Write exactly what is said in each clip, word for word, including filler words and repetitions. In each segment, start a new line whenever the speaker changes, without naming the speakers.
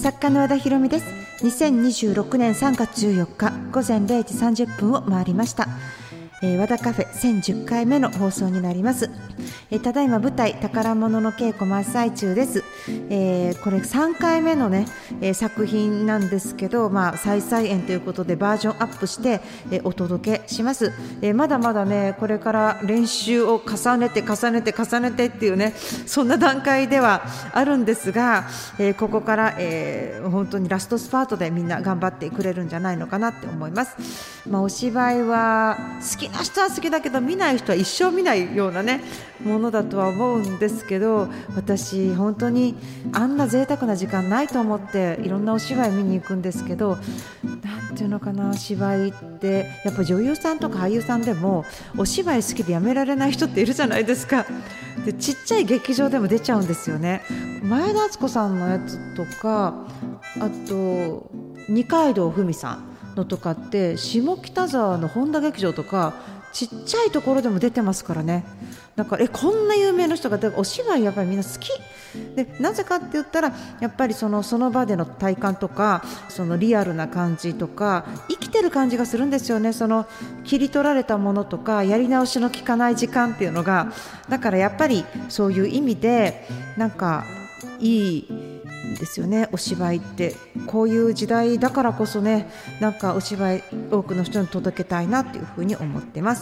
作家の和田博美です。にせんにじゅうろくねんさんがつじゅうよっかごぜんれいじさんじゅっぷんを回りました。えー、和田カフェせんじゅっかいめの放送になります。えー、ただいま舞台宝物の稽古真っ最中です。えー、これさんかいめのね、えー、作品なんですけど、まあ、再々演ということでバージョンアップして、えー、お届けします。えー、まだまだねこれから練習を重ねて重ねて重ねてっていうね、そんな段階ではあるんですが、えー、ここから、えー、本当にラストスパートでみんな頑張ってくれるんじゃないのかなって思います。まあ、お芝居は好き好きな人は好きだけど見ない人は一生見ないようなねものだとは思うんですけど、私本当にあんな贅沢な時間ないと思っていろんなお芝居見に行くんですけど、なんていうのかな、芝居ってやっぱ女優さんとか俳優さんでもお芝居好きでやめられない人っているじゃないですか。でちっちゃい劇場でも出ちゃうんですよね。前田敦子さんのやつとか、あと二階堂ふみさんのとかって下北沢の本田劇場とかちっちゃいところでも出てますからね。だからえこんな有名な人がお芝居やっぱりみんな好きで、なぜかって言ったらやっぱりそのその場での体感とかそのリアルな感じとか生きてる感じがするんですよね。その切り取られたものとかやり直しの効かない時間っていうのが、だからやっぱりそういう意味でなんかいいですよね。お芝居ってこういう時代だからこそね、なんかお芝居多くの人に届けたいなっていうふうに思ってます。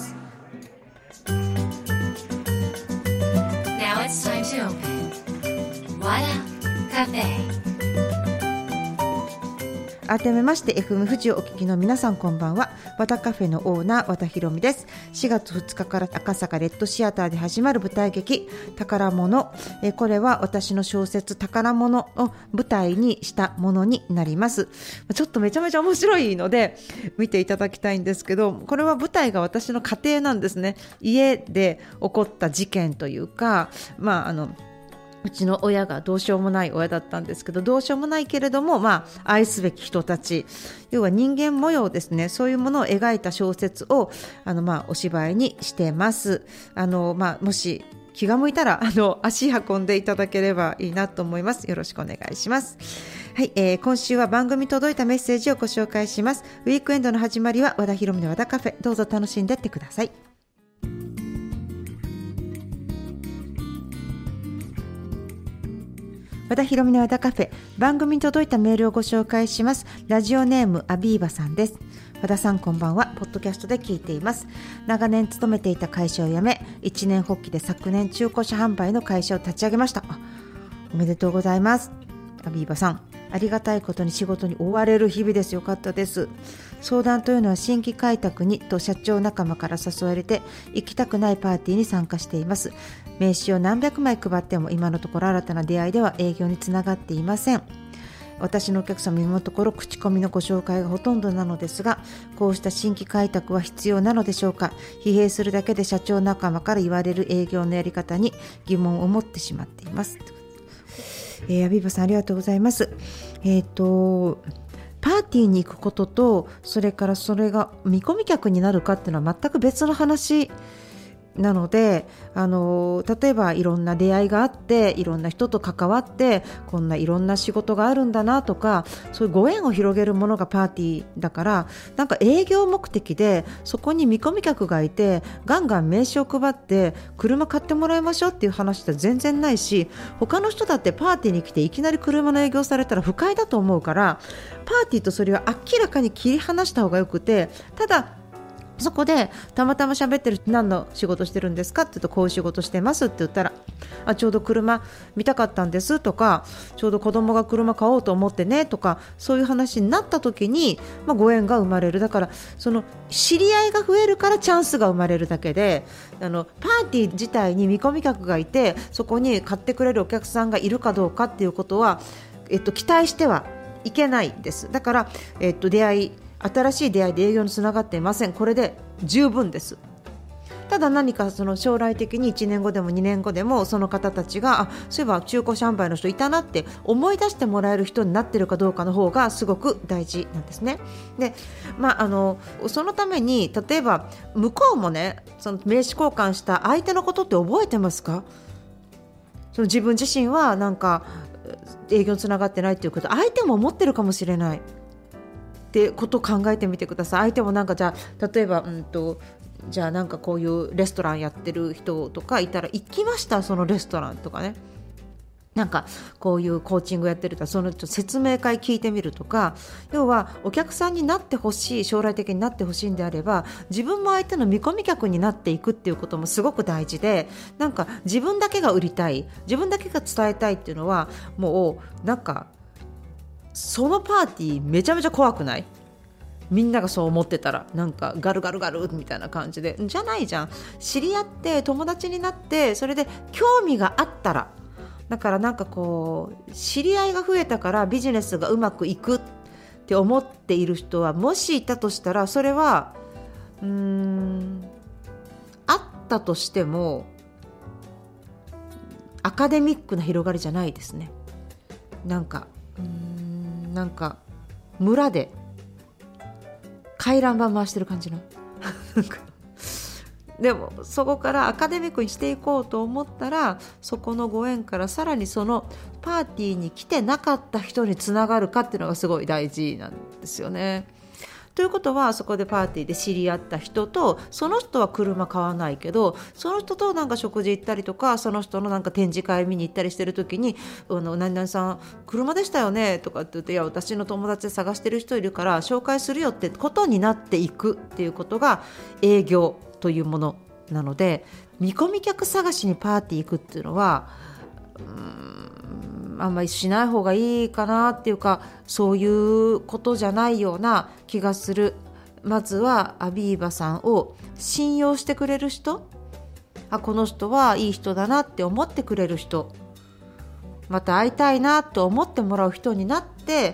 Now it's time to open Wada Cafe。
改めまして エフエム 富士をお聞きの皆さんこんばんは。和田カフェのオーナー和田博美です。しがつふつかから赤坂レッドシアターで始まる舞台劇宝物、えこれは私の小説宝物を舞台にしたものになります。ちょっとめちゃめちゃ面白いので見ていただきたいんですけど、これは舞台が私の家庭なんですね。家で起こった事件というか、まああのうちの親がどうしようもない親だったんですけど、どうしようもないけれども、まあ、愛すべき人たち、要は人間模様ですね、そういうものを描いた小説をあの、まあ、お芝居にしてます。あの、まあ、もし気が向いたらあの足運んでいただければいいなと思います。よろしくお願いします。はい、えー、今週は番組届いたメッセージをご紹介します。ウィークエンドの始まりは和田博美の和田カフェ、どうぞ楽しんでってください。和田博美の和田カフェ、番組に届いたメールをご紹介します。ラジオネームアビーバさんです。和田さんこんばんは。ポッドキャストで聞いています。長年勤めていた会社を辞め、一年発起で昨年中古車販売の会社を立ち上げました。あ、おめでとうございます。アビーバさん、ありがたいことに仕事に追われる日々です。よかったです。相談というのは新規開拓にと社長仲間から誘われて行きたくないパーティーに参加しています。名刺を何百枚配っても今のところ新たな出会いでは営業につながっていません。私のお客様今のところ口コミのご紹介がほとんどなのですが、こうした新規開拓は必要なのでしょうか。疲弊するだけで社長仲間から言われる営業のやり方に疑問を持ってしまっています。えー、アビーバさんありがとうございます。えーとパーティーに行くことと、それからそれが見込み客になるかっていうのは全く別の話なので、あの例えばいろんな出会いがあっていろんな人と関わってこんないろんな仕事があるんだなとか、そういうご縁を広げるものがパーティーだから、なんか営業目的でそこに見込み客がいてガンガン名刺を配って車買ってもらいましょうっていう話って全然ないし、他の人だってパーティーに来ていきなり車の営業されたら不快だと思うから、パーティーとそれは明らかに切り離した方がよくて、ただそこでたまたま喋ってる、何の仕事してるんですかって言うと、こういう仕事してますって言ったら、あ、ちょうど車見たかったんですとか、ちょうど子供が車買おうと思ってねとか、そういう話になった時に、まあ、ご縁が生まれる。だからその知り合いが増えるからチャンスが生まれるだけで、あのパーティー自体に見込み客がいてそこに買ってくれるお客さんがいるかどうかっていうことは、えっと、期待してはいけないです。だから、えっと、出会い新しい出会いで営業につながっていません。これで十分です。ただ何かその将来的にいちねんごでもにねんごでもその方たちが、あ、そういえば中古車販売の人いたなって思い出してもらえる人になっているかどうかの方がすごく大事なんですね。で、まあ、あのそのために例えば向こうもね、その名刺交換した相手のことって覚えてますか？その自分自身はなんか営業につながってないっていうこと相手も思ってるかもしれないってことを考えてみてください。相手もなんかじゃあ例えば、うんとじゃあなんかこういうレストランやってる人とかいたら行きましたそのレストランとかね、なんかこういうコーチングやってるとその説明会聞いてみるとか、要はお客さんになってほしい、将来的になってほしいんであれば自分も相手の見込み客になっていくっていうこともすごく大事で、なんか自分だけが売りたい、自分だけが伝えたいっていうのはもうなんかそのパーティーめちゃめちゃ怖くない？みんながそう思ってたらなんかガルガルガルみたいな感じで、じゃないじゃん。知り合って友達になってそれで興味があったら、だからなんかこう知り合いが増えたからビジネスがうまくいくって思っている人はもしいたとしたら、それはうーんあったとしてもアカデミックな広がりじゃないですね。なんかうーんなんか村で回覧板回してる感じのでもそこからアカデミックにしていこうと思ったら、そこのご縁からさらにそのパーティーに来てなかった人につながるかっていうのがすごい大事なんですよね。ということはそこでパーティーで知り合った人と、その人は車買わないけどその人となんか食事行ったりとか、その人のなんか展示会見に行ったりしてる時に、あの何々さん車でしたよねとかって言って、いや私の友達で探してる人いるから紹介するよってことになっていくっていうことが営業というものなので、見込み客探しにパーティー行くっていうのはうーんあんまりしない方がいいかなっていうか、そういうことじゃないような気がする。まずはアビーバさんを信用してくれる人、あこの人はいい人だなって思ってくれる人、また会いたいなと思ってもらう人になって、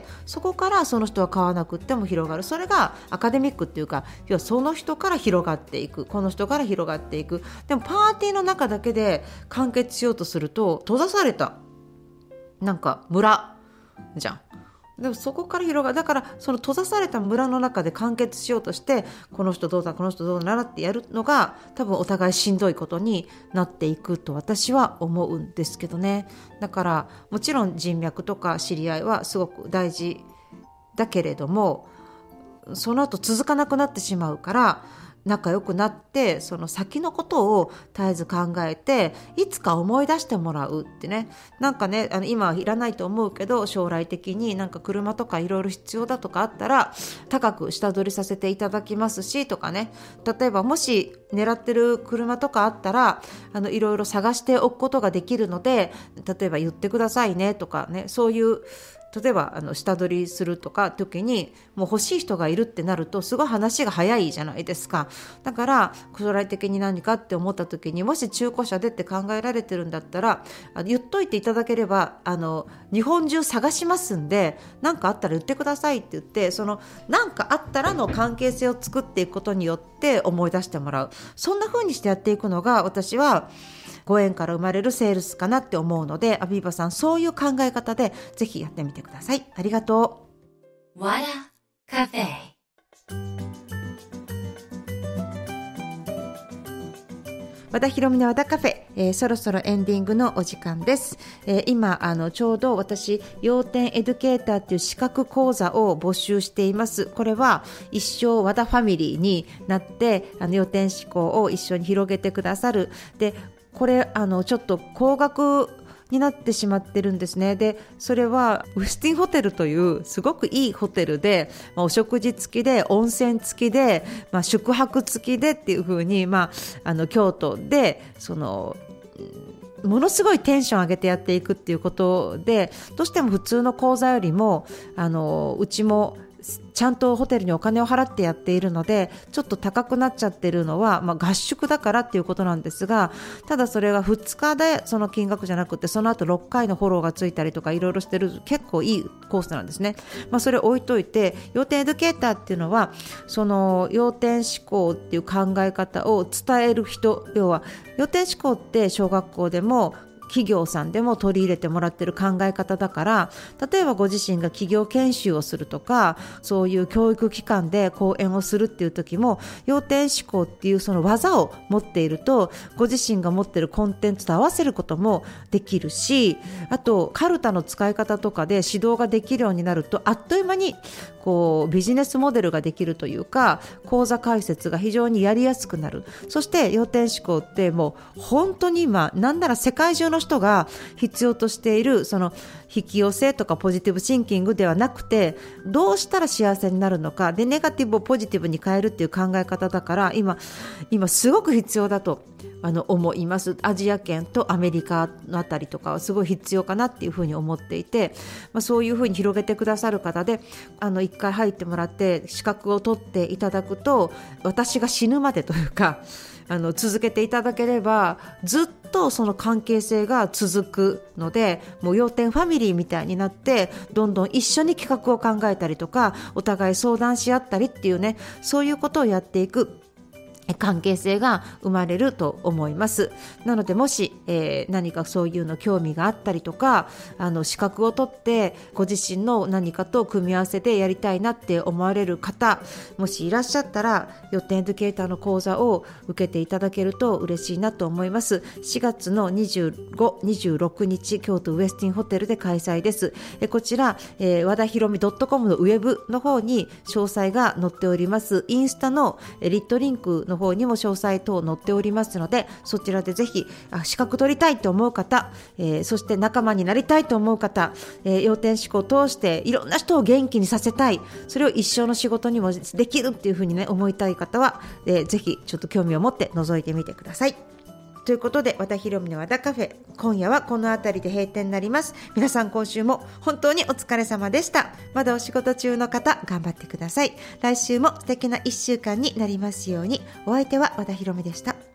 そこからその人は買わなくっても広がる。それがアカデミックっていうか、要はその人から広がっていく、この人から広がっていく。でもパーティーの中だけで完結しようとすると閉ざされたなんか村じゃん。でもそこから広がる。だからその閉ざされた村の中で完結しようとして、この人どうだこの人どうだなってやるのが多分お互いしんどいことになっていくと私は思うんですけどね。だからもちろん人脈とか知り合いはすごく大事だけれども、その後続かなくなってしまうから仲良くなって、その先のことを絶えず考えていつか思い出してもらうってね。なんかね、あの今はいらないと思うけど将来的になんか車とかいろいろ必要だとかあったら高く下取りさせていただきますしとかね。例えばもし狙ってる車とかあったらあのいろいろ探しておくことができるので、例えば言ってくださいねとかね。そういう例えばあの下取りするとか時にもう欲しい人がいるってなるとすごい話が早いじゃないですか。だから将来的に何かって思った時に、もし中古車でって考えられてるんだったらあの言っといていただければあの日本中探しますんで、何かあったら言ってくださいって言って、その何かあったらの関係性を作っていくことによって思い出してもらう。そんな風にしてやっていくのが私はご縁から生まれるセールスかなって思うので、アビーバさんそういう考え方でぜひやってみてください。ありがとう。
わらカフェ。
和田ひろみの和田カフェ、えー、そろそろエンディングのお時間です。えー、今あのちょうど私要点エデュケーターという資格講座を募集しています。これは一生和田ファミリーになってあの要点思考を一緒に広げてくださる。でこれあのちょっと高額になってしまってるんですね。でそれはウェスティンホテルというすごくいいホテルで、まあ、お食事付きで温泉付きで、まあ、宿泊付きでっていう風に、まあ、あの京都でそのものすごいテンション上げてやっていくっていうことで、どうしても普通の講座よりもあのうちもちゃんとホテルにお金を払ってやっているのでちょっと高くなっちゃってるのは、まあ、合宿だからっていうことなんですが、ただそれがふつかでその金額じゃなくてその後ろっかいのフォローがついたりとかいろいろしてる結構いいコースなんですね。まあ、それ置いといて、要点エデュケーターっていうのはその要点思考っていう考え方を伝える人、要は要点思考って小学校でも企業さんでも取り入れてもらっている考え方だから、例えばご自身が企業研修をするとか、そういう教育機関で講演をするっていう時も、要点思考っていうその技を持っていると、ご自身が持っているコンテンツと合わせることもできるし、あとカルタの使い方とかで指導ができるようになると、あっという間にこうビジネスモデルができるというか、講座解説が非常にやりやすくなる。そして要点思考ってもう本当に今なんなら世界中の人が必要としている、その引き寄せとかポジティブシンキングではなくて、どうしたら幸せになるのかで、ネガティブをポジティブに変えるっていう考え方だから、今今すごく必要だとあの思います。アジア圏とアメリカのあたりとかはすごい必要かなっていうふうに思っていて、まあ、そういうふうに広げてくださる方で、あの一回入ってもらって資格を取っていただくと、私が死ぬまでというか、あの続けていただければずっとその関係性が続くので、もう要点ファミリーみたいになって、どんどん一緒に企画を考えたりとか、お互い相談し合ったりっていうね、そういうことをやっていく関係性が生まれると思います。なのでもし、えー、何かそういうの興味があったりとか、あの資格を取ってご自身の何かと組み合わせてやりたいなって思われる方、もしいらっしゃったら要点エデュケーターの講座を受けていただけると嬉しいなと思います。しがつのにじゅうご、にじゅうろくにち、京都ウエスティンホテルで開催です。えこちら、えー、和田ひろみ .com のウェブの方に詳細が載っております。インスタのリットリンクの方にも詳細等載っておりますので、そちらでぜひあ資格取りたいと思う方、えー、そして仲間になりたいと思う方、えー、要点思考を通していろんな人を元気にさせたい、それを一生の仕事にもできるっていうふうにね思いたい方は、えー、ぜひちょっと興味を持って覗いてみてください。ということで、和田ひろみの和田カフェ、今夜はこの辺りで閉店になります。皆さん今週も本当にお疲れ様でした。まだお仕事中の方頑張ってください。来週も素敵ないっしゅうかんになりますように。お相手は和田ひろみでした。